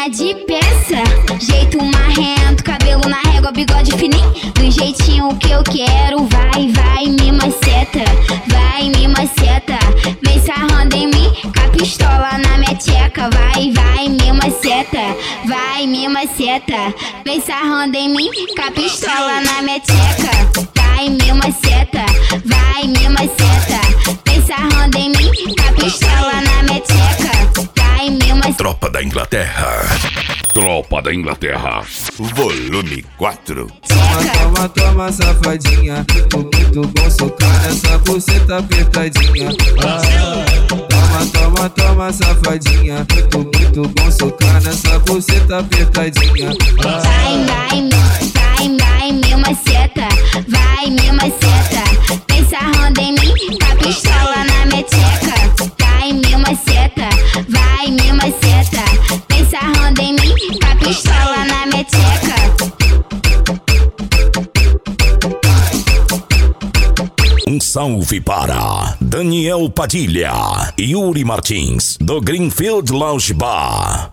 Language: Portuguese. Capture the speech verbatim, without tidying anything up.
de peça, jeito marrento, cabelo na régua, bigode fininho, do jeitinho que eu quero. Vai, vai, me maceta, vai, me maceta. Vem sarrando em mim, com a pistola na minha tcheca. Vai, vai, me maceta, vai, me maceta. Vem sarrando em mim, com a pistola na minha tcheca. Vai, me maceta, vai, me maceta. Vem sarrando em mim, com a pistola na minha tcheca. Vai, me maceta. Tropa da Inglaterra. Tropa da Inglaterra. Volume quatro. Toma, toma, toma, safadinha. Tô muito bom socar nessa buceta apertadinha. Ah, toma, toma, toma, safadinha. Tô muito bom socar nessa buceta apertadinha. Ah, vai, vai, vai, vai, me maceta. Vai, me maceta. Vem sarrando em mim, com a pistola na minha tcheca. Vai, me maceta. Vai, me maceta. Vem sarrando em mim, com a pistola na minha tcheca. Um salve para Daniel Padilha e Yuri Martins, do Greenfield Lounge Bar.